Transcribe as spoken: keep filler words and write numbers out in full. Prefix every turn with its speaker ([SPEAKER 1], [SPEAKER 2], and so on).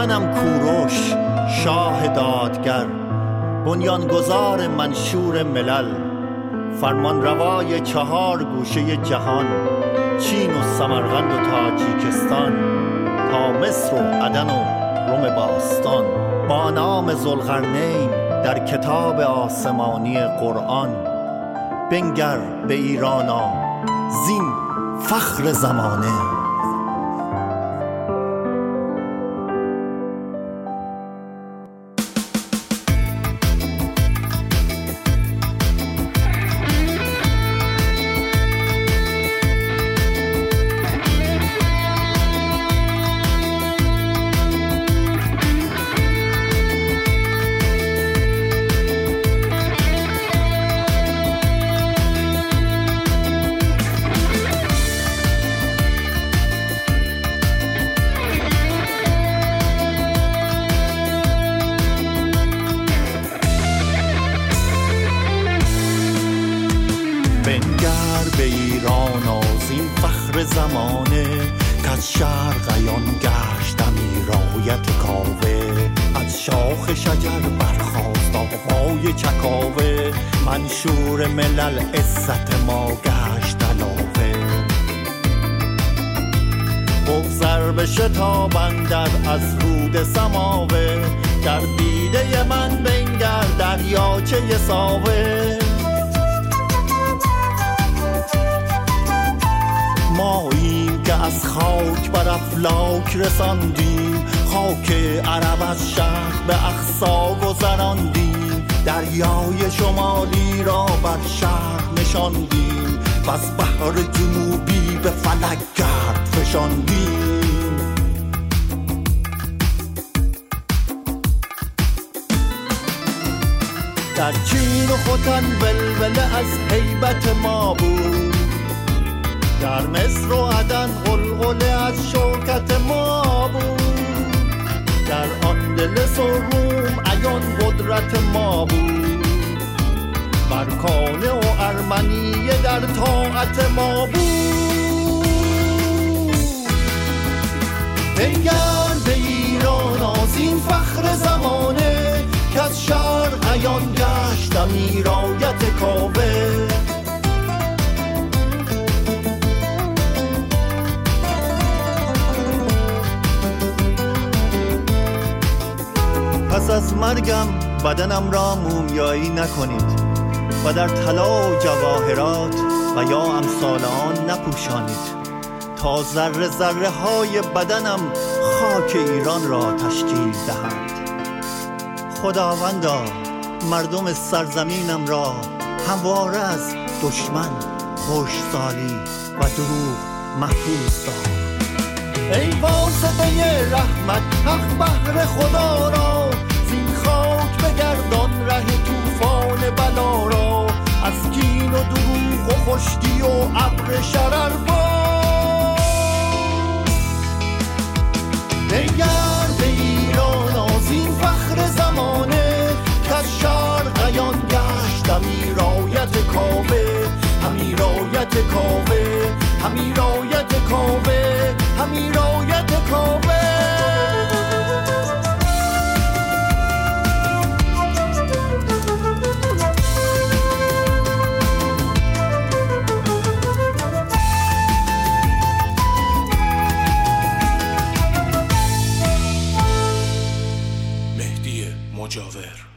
[SPEAKER 1] منم کوروش شاه دادگر، بنیانگذار منشور ملل، فرمان روای چهار گوشه جهان، چین و سمرقند و تاجیکستان تا مصر و عدن و روم باستان، با نام ذوالقرنین در کتاب آسمانی قرآن. بنگر به ایرانا زین فخر زمانه.
[SPEAKER 2] بنگر به ایران آزین فخر زمانه، که از شرق عیان گشت امیرایت کاوه، از شاخ شجر برخاست آقای چکاوه، منشور ملل عزت ما گشت علاوه. بگذر به شتاب اندر از رود سماوه، در دیده من بنگر دریاچه ساوه. ماییم که از خاک بر افلاک رساندیم، خاک عرب از شرق به اقصا گذراندیم، دریای شمالی را بر شرق نشاندیم، و از بحر جنوبی به فلک گرد فشاندیم. در چین و ختن ولوله از هیبت ما بود، در مصر و عدن غلغله از شوکت ما بود، در اندلس و روم عیان قدرت ما بود، برکانه و ارمنیه در طاعت ما بود. بنگر به ایران آزین فخر زمانه، که از شرق عیان گشت امیرایت کاوه. پس از مرگم بدنم را مومیایی نکنید و در طلا و جواهرات و یا امثال آن نپوشانید، تا ذره ذره های بدنم خاک ایران را تشکیل دهند. خداوندا مردم سرزمینم را همواره از دشمن، خشکسالی و دروغ محفوظ دار. ای واسطه رحمت حق بهر خدا را، زین خاک بگردان ره طوفان بلا را، از کین و دروغ و خشکی و ابر شرر باز. بنگر به ایران آزین فخر زمانه، که از شرق عیان گشت امیرایت کاوه. امیرایت کاوه، امیرایت کاوه، امیرایت کاوه.
[SPEAKER 3] مهدی مجاور.